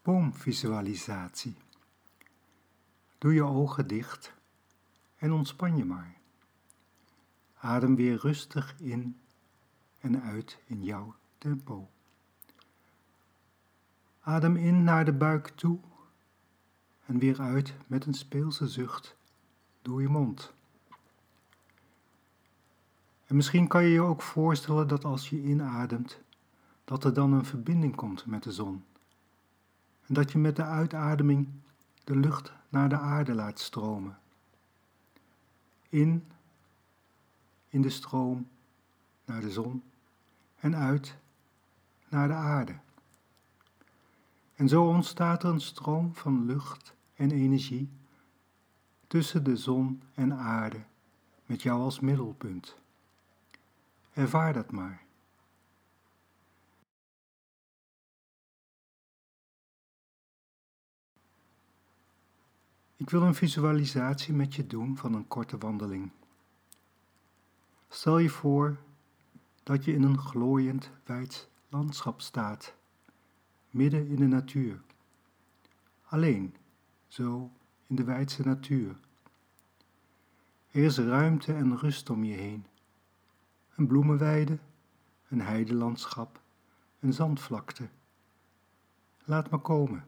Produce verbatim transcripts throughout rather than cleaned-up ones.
Boomvisualisatie. Doe je ogen dicht en ontspan je maar. Adem weer rustig in en uit in jouw tempo. Adem in naar de buik toe en weer uit met een speelse zucht door je mond. En misschien kan je je ook voorstellen dat als je inademt, dat er dan een verbinding komt met de zon. En dat je met de uitademing de lucht naar de aarde laat stromen. In, in de stroom naar de zon en uit naar de aarde. En zo ontstaat er een stroom van lucht en energie tussen de zon en aarde met jou als middelpunt. Ervaar dat maar. Ik wil een visualisatie met je doen van een korte wandeling. Stel je voor dat je in een glooiend wijd landschap staat, midden in de natuur. Alleen, zo in de wijdse natuur. Er is ruimte en rust om je heen. Een bloemenweide, een heidelandschap, een zandvlakte. Laat maar komen.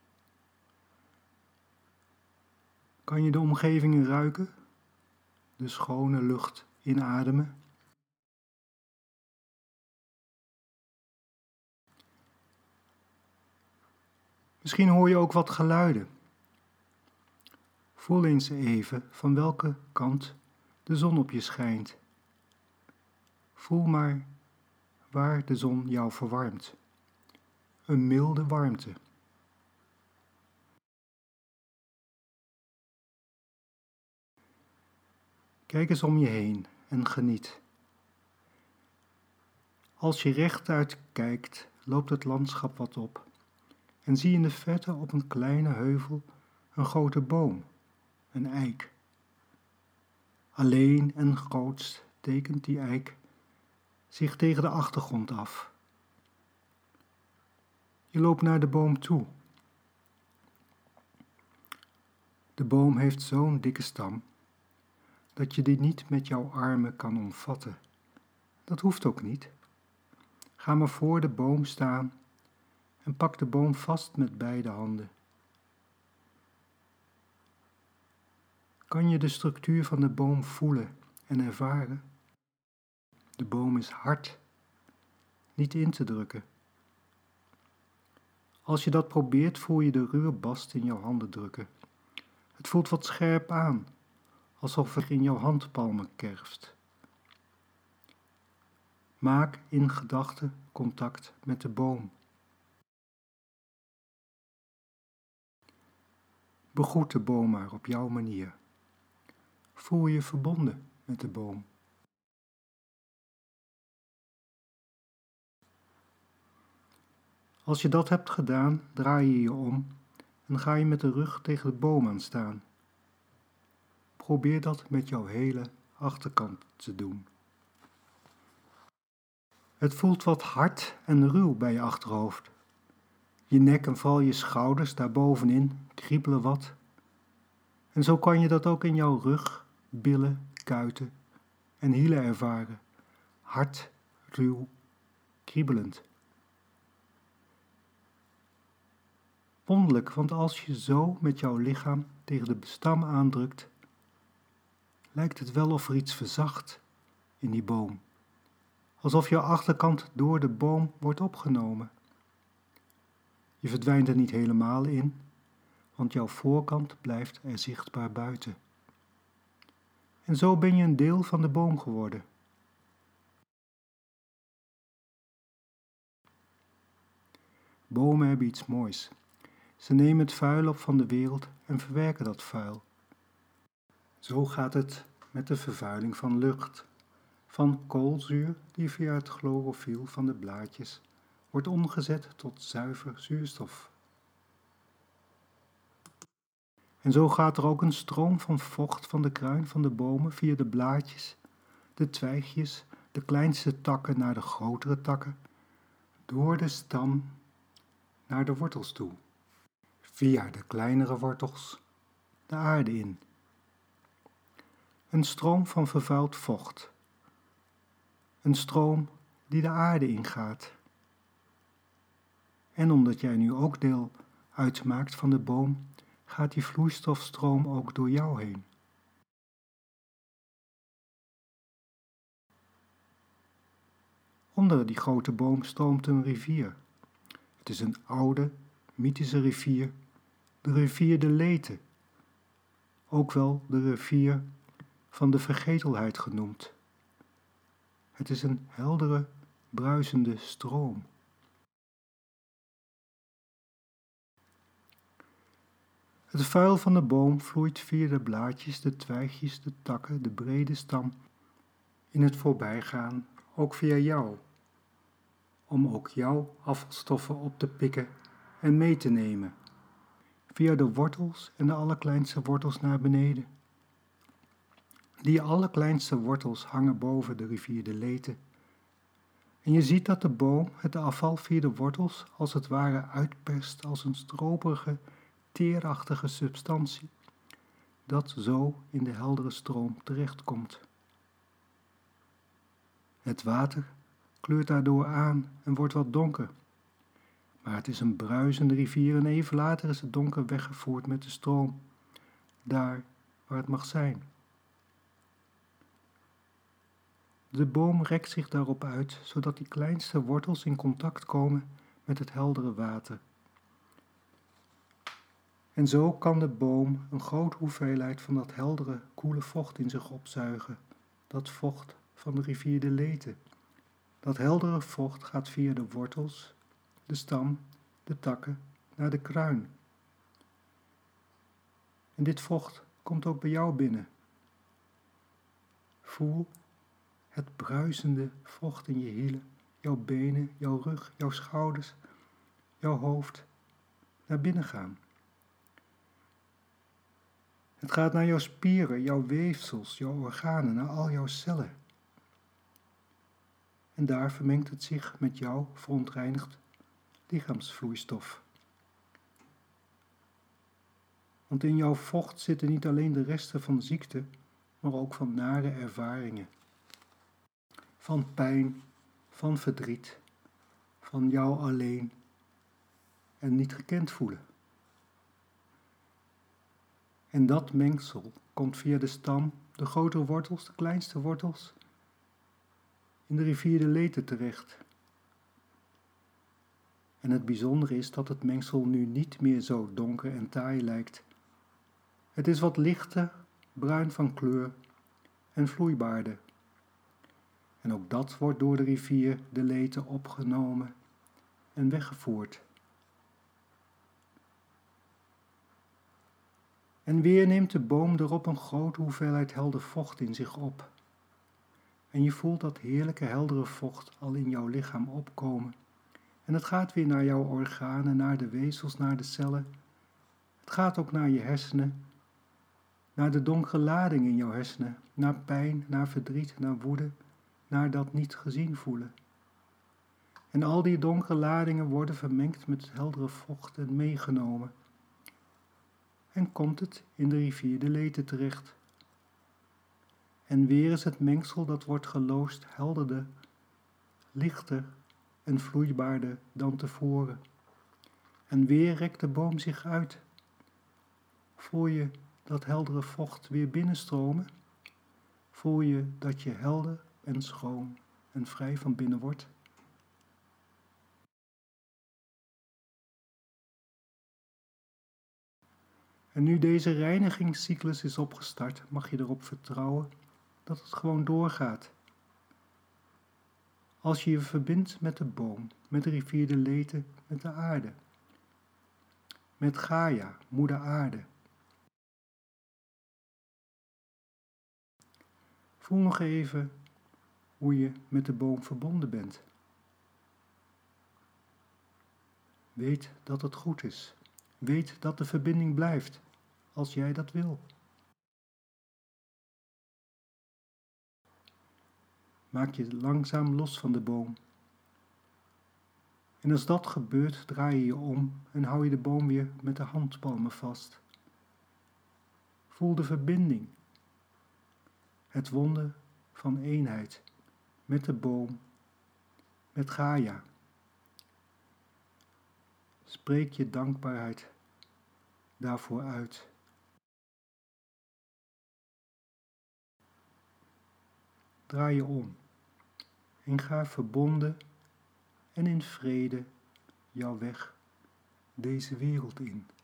Kan je de omgeving ruiken? De schone lucht inademen? Misschien hoor je ook wat geluiden. Voel eens even van welke kant de zon op je schijnt. Voel maar waar de zon jou verwarmt. Een milde warmte. Kijk eens om je heen en geniet. Als je rechtuit kijkt, loopt het landschap wat op en zie in de verte op een kleine heuvel een grote boom, een eik. Alleen en grootst tekent die eik zich tegen de achtergrond af. Je loopt naar de boom toe. De boom heeft zo'n dikke stam dat je die niet met jouw armen kan omvatten. Dat hoeft ook niet. Ga maar voor de boom staan en pak de boom vast met beide handen. Kan je de structuur van de boom voelen en ervaren? De boom is hard, niet in te drukken. Als je dat probeert, voel je de ruwe bast in jouw handen drukken. Het voelt wat scherp aan, alsof er in jouw handpalmen kerft. Maak in gedachten contact met de boom. Begroet de boom maar op jouw manier. Voel je verbonden met de boom. Als je dat hebt gedaan, draai je je om en ga je met de rug tegen de boom aan staan. Probeer dat met jouw hele achterkant te doen. Het voelt wat hard en ruw bij je achterhoofd. Je nek en vooral je schouders daarbovenin kriebelen wat. En zo kan je dat ook in jouw rug, billen, kuiten en hielen ervaren. Hard, ruw, kriebelend. Wonderlijk, want als je zo met jouw lichaam tegen de stam aandrukt, lijkt het wel of er iets verzacht in die boom. Alsof jouw achterkant door de boom wordt opgenomen. Je verdwijnt er niet helemaal in, want jouw voorkant blijft er zichtbaar buiten. En zo ben je een deel van de boom geworden. Bomen hebben iets moois. Ze nemen het vuil op van de wereld en verwerken dat vuil. Zo gaat het met de vervuiling van lucht, van koolzuur die via het chlorofiel van de blaadjes wordt omgezet tot zuiver zuurstof. En zo gaat er ook een stroom van vocht van de kruin van de bomen via de blaadjes, de twijgjes, de kleinste takken naar de grotere takken, door de stam naar de wortels toe. via de kleinere wortels de aarde in. Een stroom van vervuild vocht. Een stroom die de aarde ingaat. En omdat jij nu ook deel uitmaakt van de boom, gaat die vloeistofstroom ook door jou heen. Onder die grote boom stroomt een rivier. Het is een oude, mythische rivier, de rivier de Lethe, ook wel de rivier van de vergetelheid genoemd. Het is een heldere, bruisende stroom. Het vuil van de boom vloeit via de blaadjes, de twijgjes, de takken, de brede stam, in het voorbijgaan ook via jou, om ook jouw afvalstoffen op te pikken en mee te nemen, via de wortels en de allerkleinste wortels naar beneden. Die allerkleinste wortels hangen boven de rivier de Lethe. En je ziet dat de boom het afval via de wortels als het ware uitperst als een stroperige, teerachtige substantie, dat zo in de heldere stroom terechtkomt. Het water kleurt daardoor aan en wordt wat donker, maar het is een bruisende rivier en even later is het donker weggevoerd met de stroom, daar waar het mag zijn. De boom rekt zich daarop uit, zodat die kleinste wortels in contact komen met het heldere water. En zo kan de boom een grote hoeveelheid van dat heldere, koele vocht in zich opzuigen, dat vocht van de rivier de Lethe. Dat heldere vocht gaat via de wortels, de stam, de takken, naar de kruin. En dit vocht komt ook bij jou binnen. Voel het bruisende vocht in je hielen, jouw benen, jouw rug, jouw schouders, jouw hoofd naar binnen gaan. Het gaat naar jouw spieren, jouw weefsels, jouw organen, naar al jouw cellen. En daar vermengt het zich met jouw verontreinigd lichaamsvloeistof. Want in jouw vocht zitten niet alleen de resten van ziekte, maar ook van nare ervaringen. Van pijn, van verdriet, van jou alleen en niet gekend voelen. En dat mengsel komt via de stam, de grotere wortels, de kleinste wortels, in de rivier de Lethe terecht. En het bijzondere is dat het mengsel nu niet meer zo donker en taai lijkt. Het is wat lichter, bruin van kleur en vloeibaarder. En ook dat wordt door de rivier de Lethe opgenomen en weggevoerd. En weer neemt de boom erop een grote hoeveelheid helder vocht in zich op. En je voelt dat heerlijke heldere vocht al in jouw lichaam opkomen. En het gaat weer naar jouw organen, naar de weefsels, naar de cellen. Het gaat ook naar je hersenen, naar de donkere lading in jouw hersenen, naar pijn, naar verdriet, naar woede, naar dat niet gezien voelen. En al die donkere ladingen worden vermengd met het heldere vocht en meegenomen. En komt het in de rivier de Lethe terecht. En weer is het mengsel dat wordt geloosd helderder, lichter en vloeibaarder dan tevoren. En weer rekt de boom zich uit. Voel je dat heldere vocht weer binnenstromen? Voel je dat je helder en schoon en vrij van binnen wordt? En nu deze reinigingscyclus is opgestart, mag je erop vertrouwen dat het gewoon doorgaat. Als je je verbindt met de boom, met de rivier de Lethe, met de aarde. Met Gaia, moeder aarde. Voel nog even hoe je met de boom verbonden bent. Weet dat het goed is. Weet dat de verbinding blijft, als jij dat wil. Maak je langzaam los van de boom. En als dat gebeurt, draai je je om en hou je de boom weer met de handpalmen vast. Voel de verbinding, het wonder van eenheid met de boom, met Gaia. Spreek je dankbaarheid daarvoor uit. Draai je om en ga verbonden en in vrede jouw weg deze wereld in.